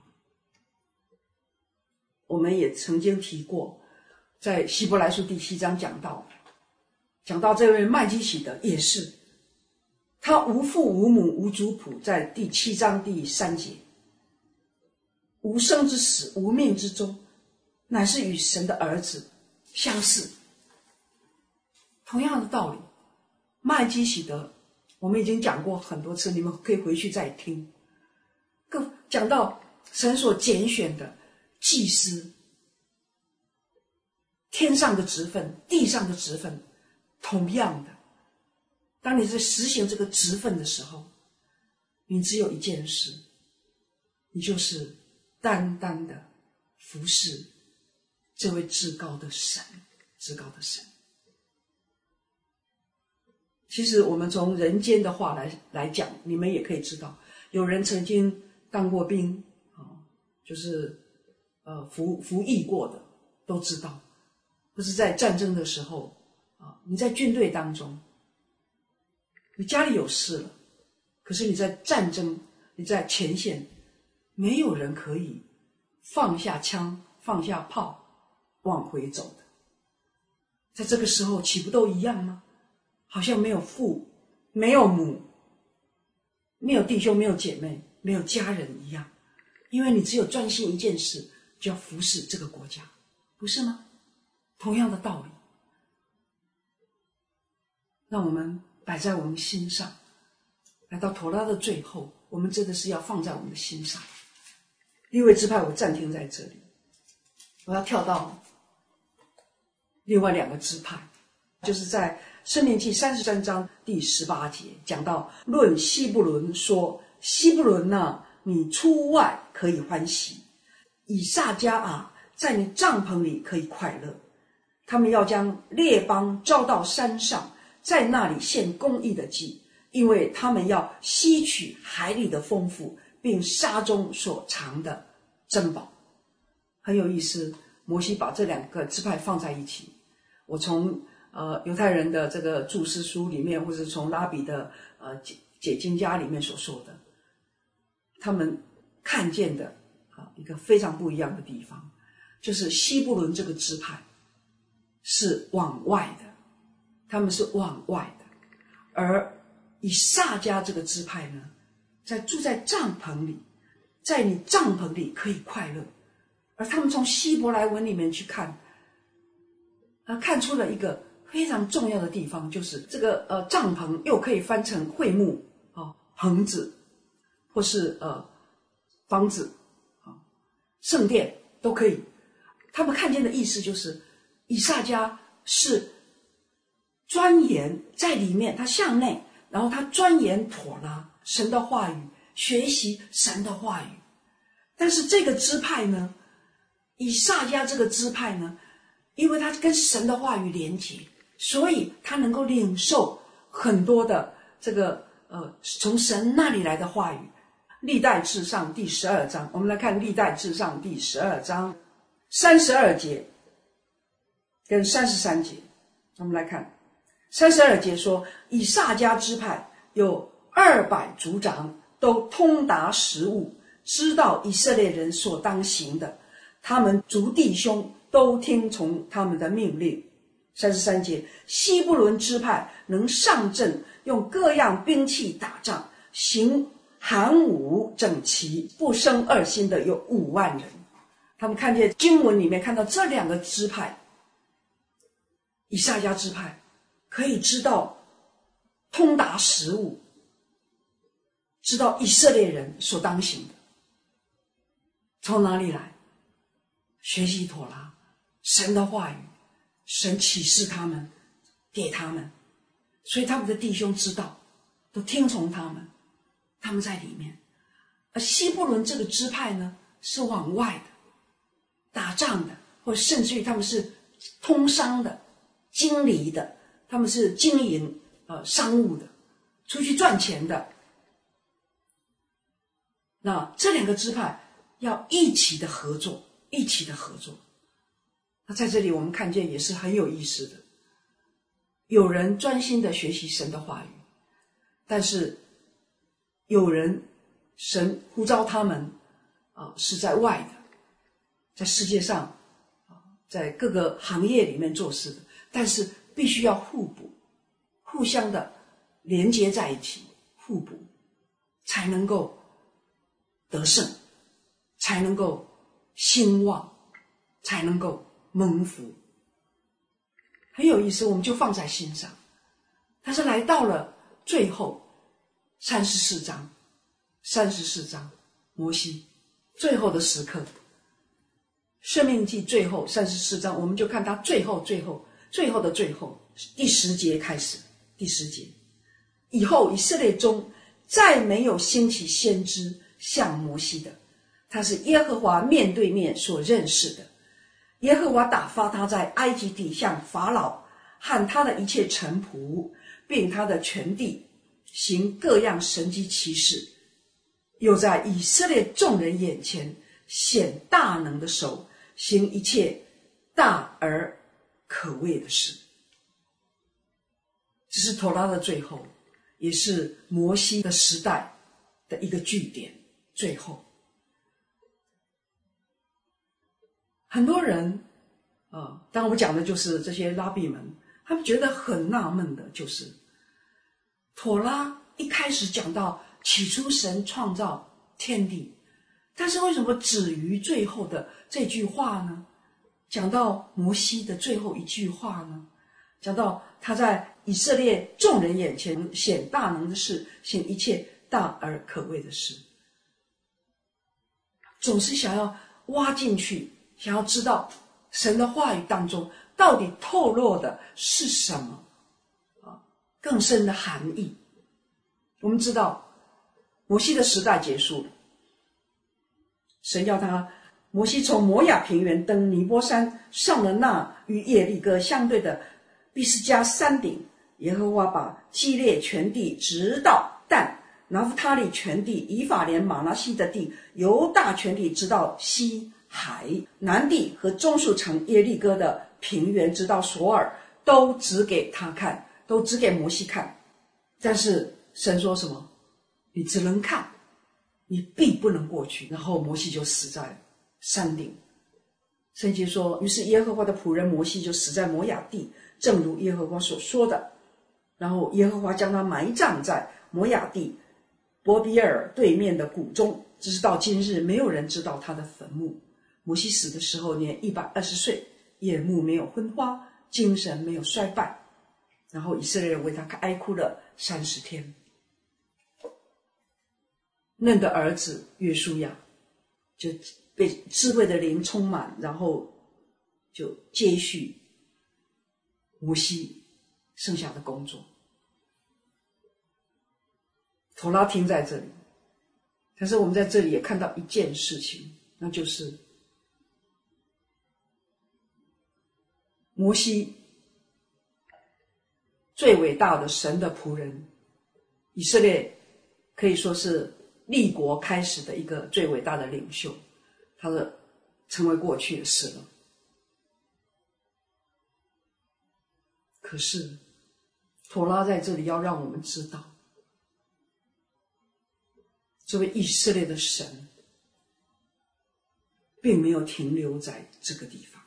我们也曾经提过，在希伯来书第7章讲到这位麦基洗德也是，他无父无母无族谱，在第7章第3节，无生之死无命之终，乃是与神的儿子相似。同样的道理，麦基洗德我们已经讲过很多次，你们可以回去再听。讲到神所拣选的祭司，天上的职分，地上的职分，同样的，当你在实行这个职分的时候，你只有一件事，你就是单单的服侍这位至高的神。其实我们从人间的话来讲，你们也可以知道，有人曾经当过兵，就是服役过的都知道，或是在战争的时候你在军队当中，你家里有事了，可是你在战争，你在前线，没有人可以放下枪放下炮往回走的。 在这个时候岂不都一样吗？好像没有父，没有母，没有弟兄，没有姐妹，没有家人一样。因为你只有专心一件事，就要服侍这个国家，不是吗？同样的道理，让我们摆在我们心上。来到妥拉的最后，我们真的是要放在我们的心上。利未支派我暂停在这里，我要跳到另外2个支派，就是在申命记33章第18节讲到，论西布伦说，西布伦啊，你出外可以欢喜，以撒迦啊，在你帐篷里可以快乐。他们要将列邦招到山上，在那里献公义的祭，因为他们要吸取海里的丰富，并沙中所藏的珍宝。很有意思，摩西把这2个支派放在一起。我从犹太人的这个注释书里面，或者从拉比的解经家里面所说的，他们看见的一个非常不一样的地方，就是西布伦这个支派是往外的，他们是往外的，而以撒迦这个支派呢，住在帐篷里，在你帐篷里可以快乐。而他们从希伯来文里面去看，看出了一个非常重要的地方，就是这个帐篷又可以翻成会幕棚子，或是房子圣殿都可以。他们看见的意思就是以撒迦是钻研在里面，他向内，然后他钻研妥拉神的话语，学习神的话语。但是这个支派呢，以撒迦这个支派呢，因为他跟神的话语连结，所以他能够领受很多的这个从神那里来的话语。历代志上第12章，我们来看历代志上第12章32节跟33节。我们来看32节说，以撒迦支派有200族长，都通达实务，知道以色列人所当行的，他们族弟兄都听从他们的命令。33节，西布伦支派能上阵，用各样兵器打仗，行韩武整齐，不生二心的有5万人。他们看见经文里面看到这2个支派，以撒迦支派可以知道通达实务，知道以色列人所当行的。从哪里来？学习妥拉，神的话语，神启示他们，给他们，所以他们的弟兄知道，都听从他们，他们在里面。而西布伦这个支派呢，是往外的，打仗的，或甚至于他们是通商的，经理的，他们是经营商务的，出去赚钱的。那这2个支派要一起的合作，一起的合作。那在这里我们看见也是很有意思的，有人专心的学习神的话语，但是有人神呼召他们是在外的，在世界上在各个行业里面做事的，但是必须要互补，互相的连接在一起，互补，才能够得胜，才能够兴旺，才能够蒙福。很有意思，我们就放在心上。但是来到了最后34章，摩西最后的时刻，申命记最后34章，我们就看他最后的最后，第10节开始。第10节，以后以色列中再没有兴起先知像摩西的，他是耶和华面对面所认识的。耶和华打发他在埃及地向法老和他的一切臣仆，并他的全地行各样神迹奇事，又在以色列众人眼前显大能的手，行一切大而可畏的事。这是妥拉的最后，也是摩西的时代的一个据点。最后很多人当然我讲的就是这些拉比们，他们觉得很纳闷的，就是妥拉一开始讲到起初神创造天地，但是为什么止于最后的这句话呢？讲到摩西的最后一句话呢？讲到他在以色列众人眼前显大能的事，行一切大而可畏的事，总是想要挖进去，想要知道神的话语当中到底透露的是什么更深的含义。我们知道摩西的时代结束了，神要摩西从摩亚平原登尼波山，上了那与耶利哥相对的毕斯加山顶。耶和华把基列全地直到但、拿弗他利全地、以法莲、马拿西的地、犹大全地直到西海南地和中属城耶利哥的平原直到索尔，都指给他看，都指给摩西看。但是神说什么？你只能看，你必不能过去。然后摩西就死在山顶。圣经说，于是耶和华的仆人摩西就死在摩亚地，正如耶和华所说的。然后耶和华将他埋葬在摩亚地伯比尔对面的谷中，直到今日没有人知道他的坟墓。摩西死的时候年120岁，眼目没有昏花，精神没有衰败。然后以色列人为他哀哭了30天。嫩的儿子约书亚就被智慧的灵充满，然后就接续摩西剩下的工作。妥拉停在这里，但是我们在这里也看到一件事情，那就是摩西最伟大的神的仆人，以色列可以说是立国开始的一个最伟大的领袖，他的成为过去的事了。可是妥拉在这里要让我们知道，这位以色列的神并没有停留在这个地方，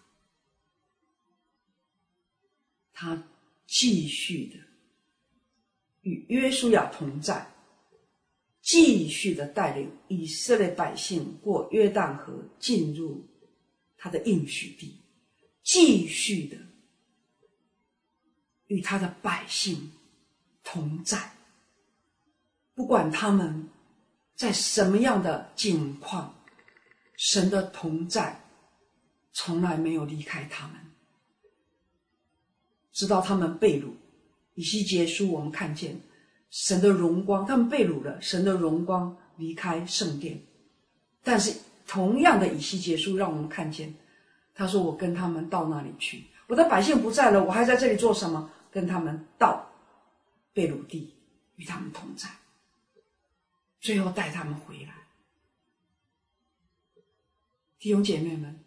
他继续的与约书亚同在，继续的带领以色列百姓过约旦河，进入他的应许地，继续的与他的百姓同在，不管他们在什么样的境况，神的同在从来没有离开他们，直到他们被掳。以西结书我们看见神的荣光，他们被掳了，神的荣光离开圣殿。但是同样的以西结书让我们看见，他说我跟他们到那里去，我的百姓不在了，我还在这里做什么？跟他们到被掳地，与他们同在，最后带他们回来。弟兄姐妹们，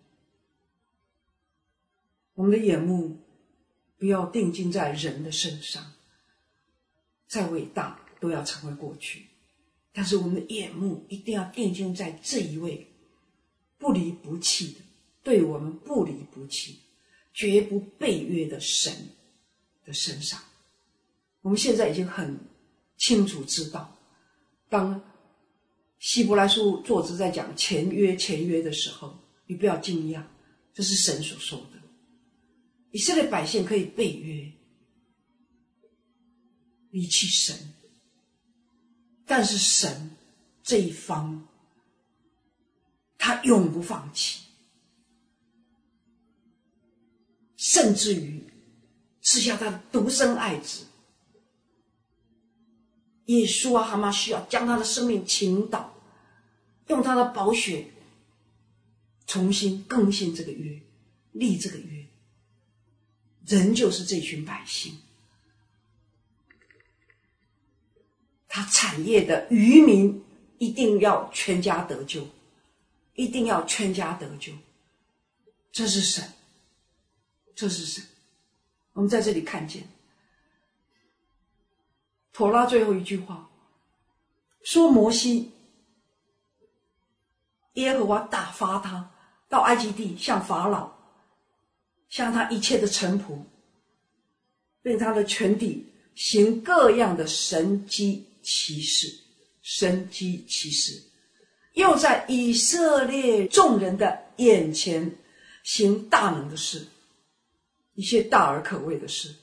我们的眼目不要定睛在人的身上，再伟大都要成为过去，但是我们的眼目一定要定睛在这一位不离不弃的，对我们不离不弃，绝不背约的神的身上。我们现在已经很清楚知道，当希伯来书作者在讲前约的时候，你不要惊讶，这是神所说的。以色列百姓可以背约离弃神，但是神这一方他永不放弃，甚至于赐下他的独生爱子耶稣啊哈马需要将他的生命倾倒，用他的宝血重新更新这个约，立这个约。人就是这群百姓，他产业的渔民一定要全家得救，一定要全家得救，这是神，这是神。我们在这里看见妥拉最后一句话说，摩西耶和华打发他到埃及地向法老向他一切的臣仆，并他的全地行各样的神迹奇事，神迹奇事，又在以色列众人的眼前行大能的事，一些大而可畏的事。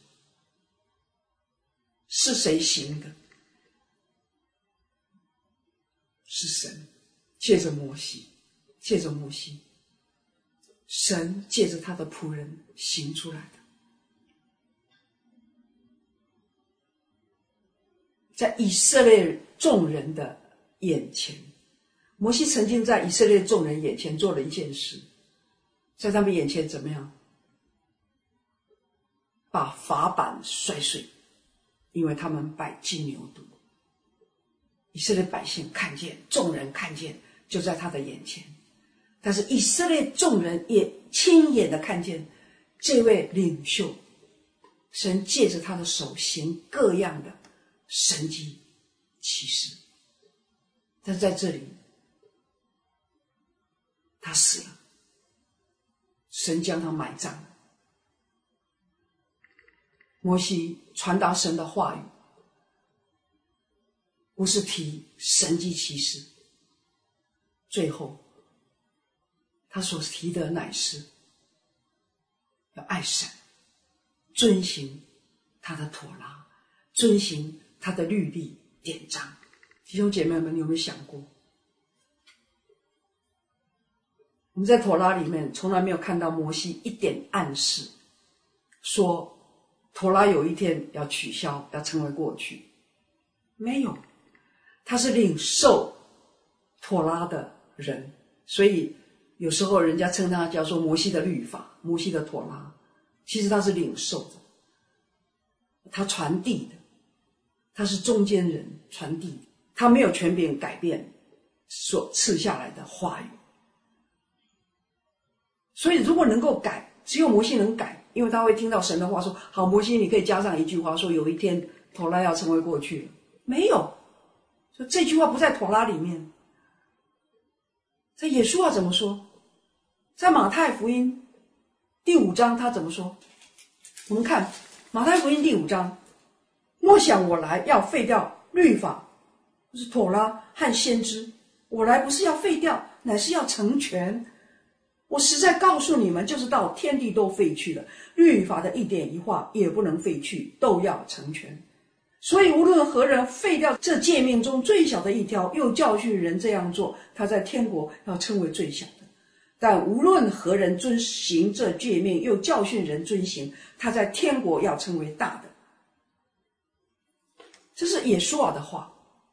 是谁行的？是神，借着摩西，神借着他的仆人行出来的。在以色列众人的眼前，摩西曾经在以色列众人眼前做了一件事，在他们眼前怎么样？把法版摔碎，因为他们拜金牛犊。以色列百姓看见，众人看见，就在他的眼前。但是以色列众人也亲眼的看见这位领袖，神借着他的手行各样的神迹奇事。但在这里他死了，神将他埋葬了。摩西传达神的话语，不是提神迹奇事，最后他所提的乃是要爱神，遵行他的妥拉，遵行他的律例典章。弟兄姐妹们，你有没有想过，我们在妥拉里面从来没有看到摩西一点暗示说妥拉有一天要取消，要成为过去，没有。他是领受妥拉的人，所以有时候人家称他叫做摩西的律法，摩西的妥拉，其实他是领受的，他传递的，他是中间人传递的，他没有权柄改变所赐下来的话语。所以如果能够改，只有摩西能改，因为他会听到神的话说，好，摩西你可以加上一句话说有一天妥拉要成为过去了，没有，所以这句话不在妥拉里面。在耶稣怎么说？在马太福音第5章他怎么说？我们看马太福音第5章，莫想我来要废掉律法，就是妥拉和先知，我来不是要废掉，乃是要成全。我实在告诉你们，就是到天地都废去了，律法的一点一画也不能废去，都要成全。所以无论何人废掉这诫命中最小的一条，又教训人这样做，他在天国要称为最小的。但无论何人遵行这诫命，又教训人遵行，他在天国要称为大的。这是耶稣的话。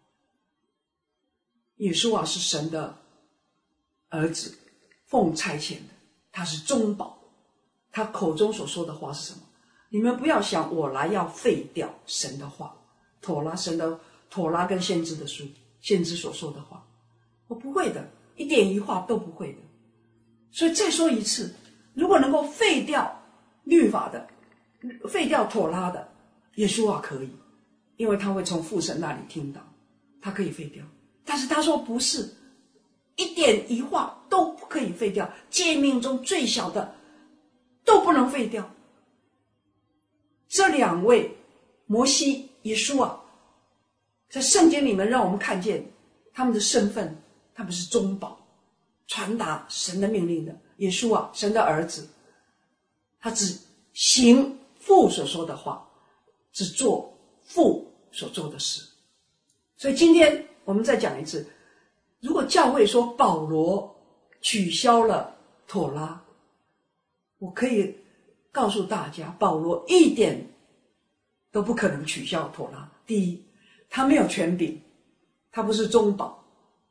耶稣是神的儿子，奉差遣的，他是中保。他口中所说的话是什么？你们不要想我来要废掉神的话，妥拉，神的妥拉跟先知的书，先知所说的话，我不会的，一点一画都不会的。所以再说一次，如果能够废掉律法的，废掉妥拉的，耶稣可以，因为他会从父神那里听到，他可以废掉。但是他说不是，一点一画都不可以废掉，诫命中最小的都不能废掉。这两位摩西、耶稣在圣经里面让我们看见他们的身份，他们是中保，传达神的命令的。耶稣神的儿子，他只行父所说的话，只做父所做的事。所以今天我们再讲一次，如果教会说保罗取消了妥拉，我可以告诉大家，保罗一点都不可能取消妥拉。第一，他没有权柄，他不是中保，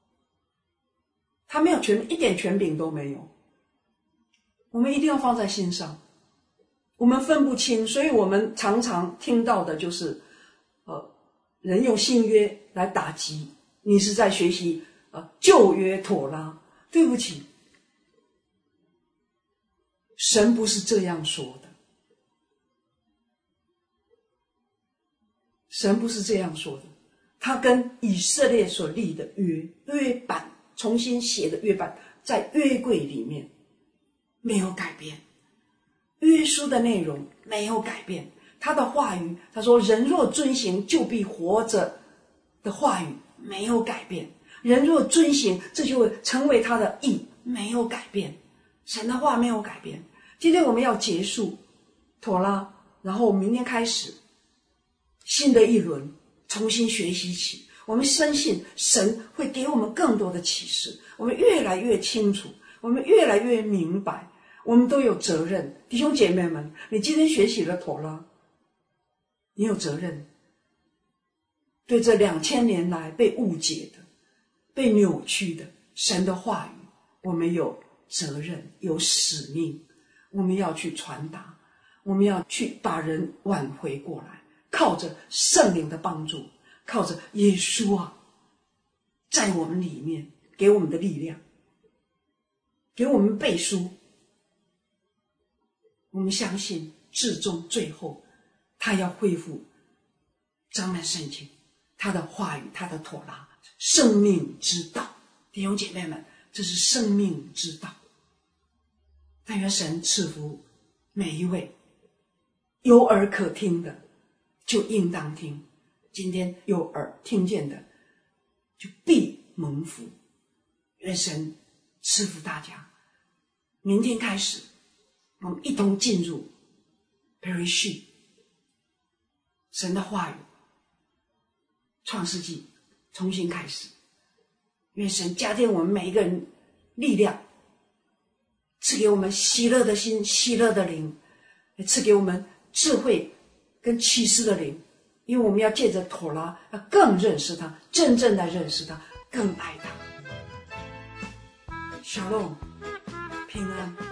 他没有权，一点权柄都没有。我们一定要放在心上，我们分不清，所以我们常常听到的就是人用新约来打击你是在学习旧约妥拉。对不起，神不是这样说的，神不是这样说的。他跟以色列所立的约版，重新写的约版，在约柜里面没有改变。 约书的内容没有改变，他的话语，他说人若遵行就必活着的话语没有改变，人若遵行这就会成为他的义，没有改变，神的话没有改变。今天我们要结束妥拉，然后明天开始新的一轮重新学习起。我们深信神会给我们更多的启示，我们越来越清楚，我们越来越明白，我们都有责任。弟兄姐妹们，你今天学习了妥拉，你有责任对这2000年来被误解的、被扭曲的神的话语，我们有责任、有使命，我们要去传达，我们要去把人挽回过来，靠着圣灵的帮助，靠着耶稣啊，在我们里面给我们的力量，给我们背书。我们相信至终最后他要恢复张满圣经，他的话语，他的妥拉，生命之道。弟兄姐妹们，这是生命之道。但愿神赐福每一位，有耳可听的就应当听，今天有耳听见的就必蒙福。愿神赐福大家。明天开始我们一同进入 Bereshit 神的话语，创世纪重新开始。愿神加添我们每一个人力量，赐给我们喜乐的心、喜乐的灵，也赐给我们智慧跟启示的灵，因为我们要借着妥拉要更认识他，真正的认识他，更爱他。Shalom，平安。